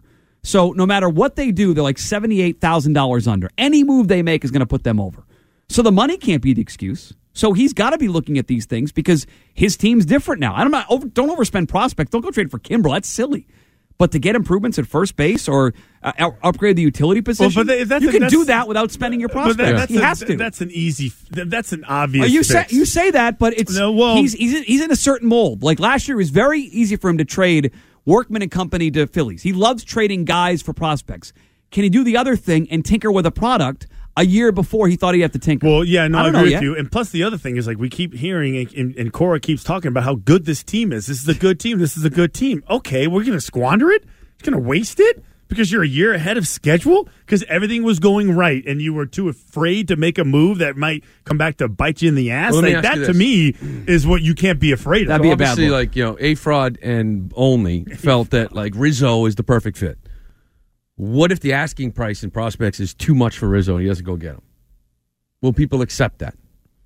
So no matter what they do, they're like $78,000 under. Any move they make is going to put them over. So the money can't be the excuse. So he's got to be looking at these things because his team's different now. Don't overspend prospects. Don't go trade for Kimbrel. That's silly. But to get improvements at first base or upgrade the utility position, you can do that without spending your prospects. He has to. That's an obvious fix. You say that, but it's he's in a certain mold. Like last year, it was very easy for him to trade Workman and company to Phillies. He loves trading guys for prospects. Can he do the other thing and tinker with a product a year before he thought he had to tinker? Well, yeah, no, I agree with you. And plus, the other thing is, like, we keep hearing, and Cora keeps talking about how good this team is. This is a good team. This is a good team. Okay, we're going to squander it? You're going to waste it? Because you're a year ahead of schedule? Because everything was going right, and you were too afraid to make a move that might come back to bite you in the ass? Well, like, that, to me, is what you can't be afraid of. That'd be a bad obviously, look. like, A-Fraud and Only felt that, like, Rizzo is the perfect fit. What if the asking price in prospects is too much for Rizzo and he doesn't go get him? Will people accept that?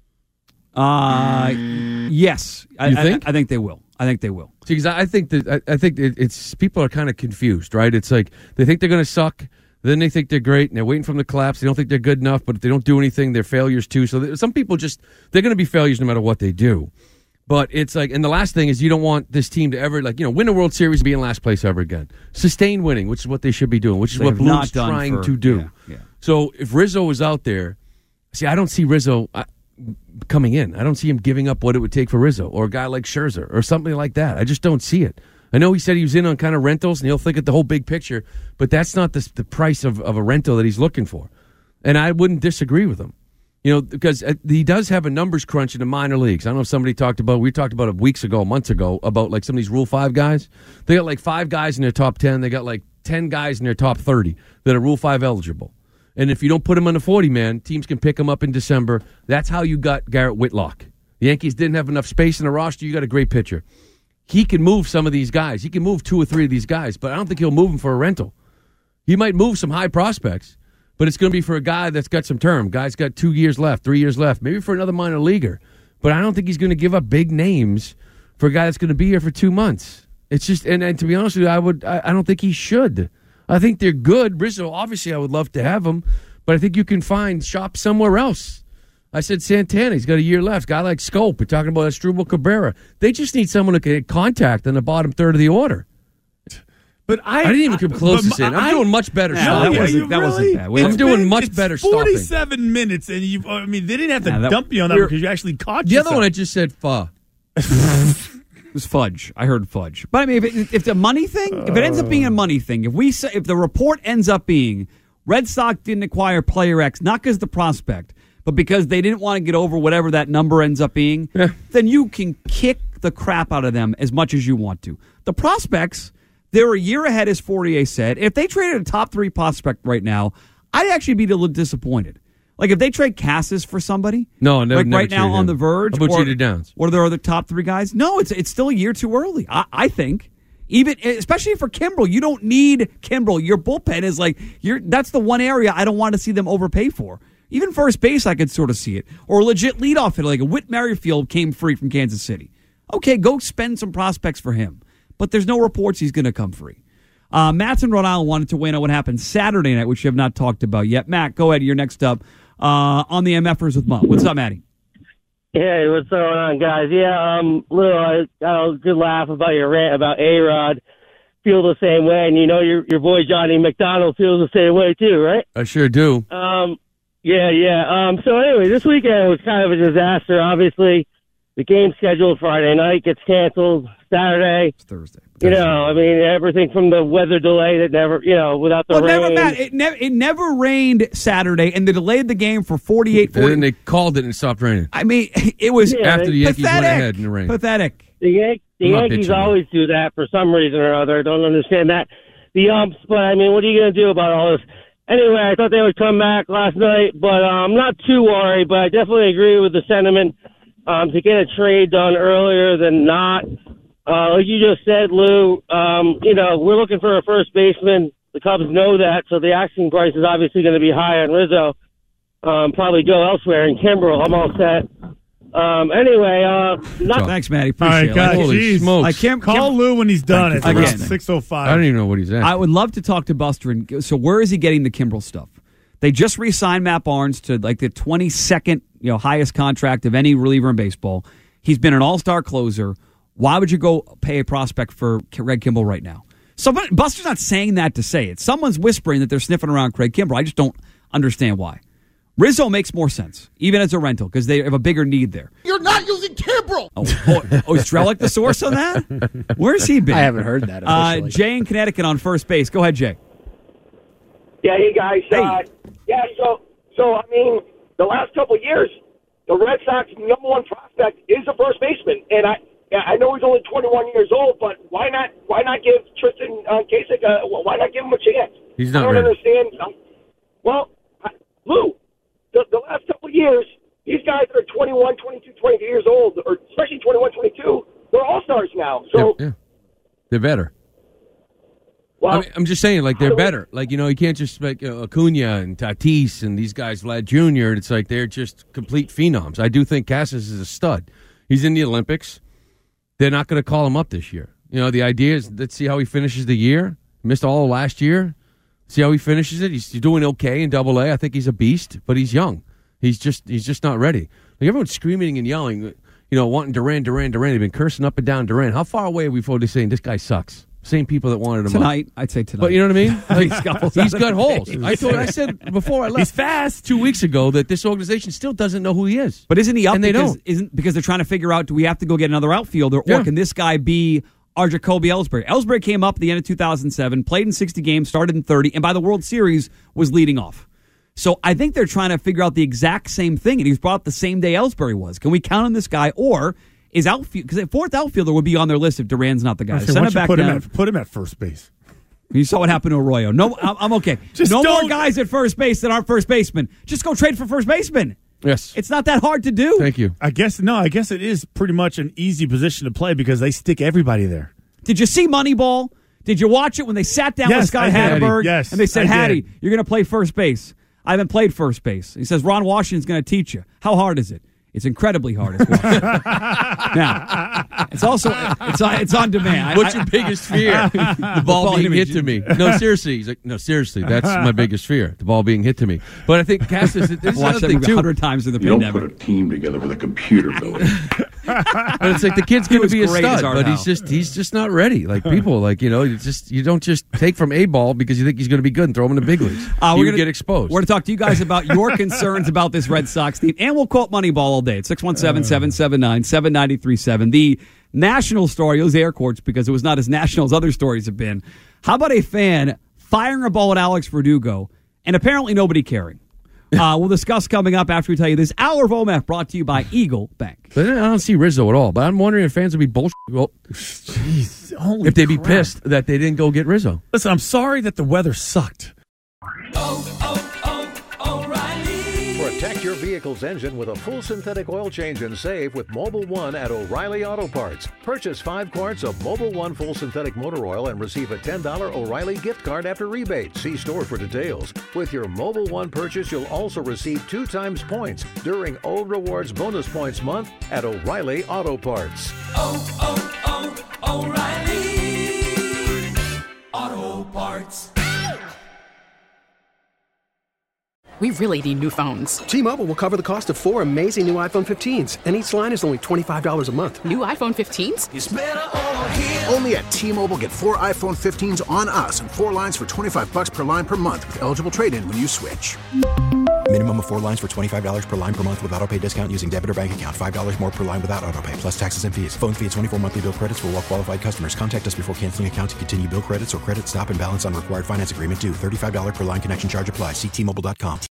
Yes. You think? I think they will. Because I think it's people are kind of confused, right? It's like they think they're going to suck, then they think they're great, and they're waiting for them to collapse. They don't think they're good enough, but if they don't do anything, they're failures too. So some people they're going to be failures no matter what they do. But it's like, and the last thing is you don't want this team to ever, win a World Series and be in last place ever again. Sustain winning, which is what they should be doing, which is what Blue's trying to do. Yeah. So if Rizzo was out there, I don't see Rizzo coming in. I don't see him giving up what it would take for Rizzo or a guy like Scherzer or something like that. I just don't see it. I know he said he was in on kind of rentals and he'll think at the whole big picture, but that's not the price of a rental that he's looking for. And I wouldn't disagree with him. Because he does have a numbers crunch in the minor leagues. I don't know if somebody we talked about it months ago, about like some of these Rule 5 guys. They got like 5 guys in their top 10. They got like 10 guys in their top 30 that are Rule 5 eligible. And if you don't put them on the 40-man, teams can pick them up in December. That's how you got Garrett Whitlock. The Yankees didn't have enough space in the roster. You got a great pitcher. He can move some of these guys. He can move 2 or 3 of these guys, but I don't think he'll move them for a rental. He might move some high prospects, but it's going to be for a guy that's got some term. Guy's got 2 years left, 3 years left, maybe for another minor leaguer. But I don't think he's going to give up big names for a guy that's going to be here for 2 months. It's just, and to be honest with you, I don't think he should. I think they're good. Rizzo, obviously, I would love to have him, but I think you can shop somewhere else. I said Santana, he's got a year left. Guy like Scope, we're talking about Asdrubal Cabrera. They just need someone to get contact in the bottom third of the order. But I didn't even come close to saying. I'm doing much better stopping. That wasn't bad. I'm doing much better stopping. 47 minutes, and they didn't have to dump you on that because you actually caught the yourself. other one I just said pho. It was fudge. I heard fudge. But I mean, if the money thing, if it ends up being a money thing, if the report ends up being Red Sox didn't acquire player X, not because the prospect, but because they didn't want to get over whatever that number ends up being, then you can kick the crap out of them as much as you want to. The prospects, they're a year ahead, as Fourier said. If they traded a top 3 prospect right now, I'd actually be a little disappointed. Like if they trade Cassis for somebody, never right now on the verge, how about Jeter Downs? What are their other top 3 guys? No, it's still a year too early. I think, especially for Kimbrel, you don't need Kimbrel. Your bullpen is that's the one area I don't want to see them overpay for. Even first base, I could sort of see it, or legit leadoff hitter like a Whit Merrifield came free from Kansas City. Okay, go spend some prospects for him, but there's no reports he's going to come free. Matt's in Rhode Island wanted to weigh in on what happened Saturday night, which you have not talked about yet. Matt, go ahead. You're next up on the MFers with Mutt. What's up, Matty? Hey, what's going on, guys? Yeah, Lou, I got a good laugh about your rant about A-Rod. Feel the same way, and your boy Johnny McDonald feels the same way too, right? I sure do. Yeah. So anyway, this weekend was kind of a disaster. Obviously, the game scheduled Friday night gets canceled. Saturday. It's Thursday. Everything from the weather delay that never, without the rain. It never rained Saturday, and they delayed the game for 48. And then they called it and it stopped raining. I mean, it was after the Yankees went ahead in the rain. Pathetic. The Yankees always do that for some reason or other. I don't understand that. The umps, but I mean, what are you going to do about all this? Anyway, I thought they would come back last night, but I'm not too worried, but I definitely agree with the sentiment to get a trade done earlier than not. Like you just said, Lou, we're looking for a first baseman. The Cubs know that, so the asking price is obviously going to be high on Rizzo. Probably go elsewhere. And Kimbrel, I'm all set. Thanks, Matty. All Appreciate right, guys. it. Holy smokes. I can't Call Lou when he's done. It's Again. around 6:05. I don't even know what he's at. I would love to talk to Buster. So where is he getting the Kimbrel stuff? They just re-signed Matt Barnes to like the 22nd, highest contract of any reliever in baseball. He's been an all-star closer. Why would you go pay a prospect for Craig Kimbrel right now? Buster's not saying that to say it. Someone's whispering that they're sniffing around Craig Kimbrel. I just don't understand why. Rizzo makes more sense, even as a rental, because they have a bigger need there. You're not using Kimbrel. Is Strelick the source on that? Where's he been? I haven't heard that officially. Jay in Connecticut on first base. Go ahead, Jay. Yeah, hey guys. So I mean, the last couple of years, the Red Sox number one prospect is a first baseman, and I know he's only 21 years old, but why not give Tristan Kasich why not give him a chance? He's not I don't ready. understand. Lou, the last couple of years, these guys that are 21, 22, 23 years old, or especially 21, 22, they're all-stars now. So Yeah. They're better. Well, I'm just saying, like, they're better. Like, you can't just like Acuna and Tatis and these guys, Vlad Jr., and it's like they're just complete phenoms. I do think Cassis is a stud. He's in the Olympics. They're not going to call him up this year. The idea is let's see how he finishes the year. Missed all of last year. See how he finishes it. He's doing okay in Double-A. I think he's a beast, but he's young. He's just not ready. Like, everyone's screaming and yelling, wanting Duran. They've been cursing up and down Duran. How far away are we before they saying this guy sucks? Same people that wanted him tonight. Up. I'd say tonight. But you know what I mean? Like, he's got holes. Face. I said before I left. He's fast. 2 weeks ago that this organization still doesn't know who he is. But isn't he up? And they don't. Because they're trying to figure out, do we have to go get another outfielder, or can this guy be our Jacoby Ellsbury? Ellsbury came up at the end of 2007, played in 60 games, started in 30, and by the World Series was leading off. So I think they're trying to figure out the exact same thing, and he was brought up the same day Ellsbury was. Can we count on this guy, or is outfield, because a fourth outfielder would be on their list if Duran's not the guy. Send him back down. Put him at first base. You saw what happened to Arroyo. No, I'm okay. No more guys at first base that aren't first basemen. Just go trade for first baseman. Yes. It's not that hard to do. Thank you. I guess it is pretty much an easy position to play because they stick everybody there. Did you see Moneyball? Did you watch it when they sat down with Scott Hatteberg? Yes, and they said, Hattie, you're going to play first base. I haven't played first base. He says, Ron Washington's going to teach you. How hard is it? It's incredibly hard. Now, it's also it's on demand. What's your biggest fear? The ball being hit to me. No, seriously. He's like, no, seriously. That's my biggest fear. The ball being hit to me. But I think Cassis, this is another thing too. 100 times in the you pandemic. don't put a team together with a computer building. But it's like the kid's going to be a stud, but he's just not ready. Like people, you don't just take from a ball because you think he's going to be good and throw him in the big leagues. We're going to get exposed. We're going to talk to you guys about your concerns about this Red Sox team, and we'll quote Moneyball all day at 617-779-7937. The national story, those air quotes because it was not as national as other stories have been. How about a fan firing a ball at Alex Verdugo and apparently nobody caring? We'll discuss coming up after we tell you this. Hour of OMF brought to you by Eagle Bank. But I don't see Rizzo at all. But I'm wondering if fans would be bullshit. Well, jeez, if they'd be pissed that they didn't go get Rizzo. Listen, I'm sorry that the weather sucked. Protect your vehicle's engine with a full synthetic oil change and save with Mobil 1 at O'Reilly Auto Parts. Purchase 5 quarts of Mobil 1 full synthetic motor oil and receive a $10 O'Reilly gift card after rebate. See store for details. With your Mobil 1 purchase, you'll also receive 2 times points during O Rewards Bonus Points Month at O'Reilly Auto Parts. O'Reilly Auto Parts. We really need new phones. T-Mobile will cover the cost of 4 amazing new iPhone 15s, and each line is only $25 a month. New iPhone 15s? It's better over here. Only at T-Mobile, get 4 iPhone 15s on us and 4 lines for $25 per line per month with eligible trade-in when you switch. Minimum of 4 lines for $25 per line per month with autopay discount using debit or bank account. $5 more per line without autopay, plus taxes and fees. Phone fee at 24 monthly bill credits for well-qualified customers. Contact us before canceling account to continue bill credits or credit stop and balance on required finance agreement due. $35 per line connection charge applies. See T-Mobile.com.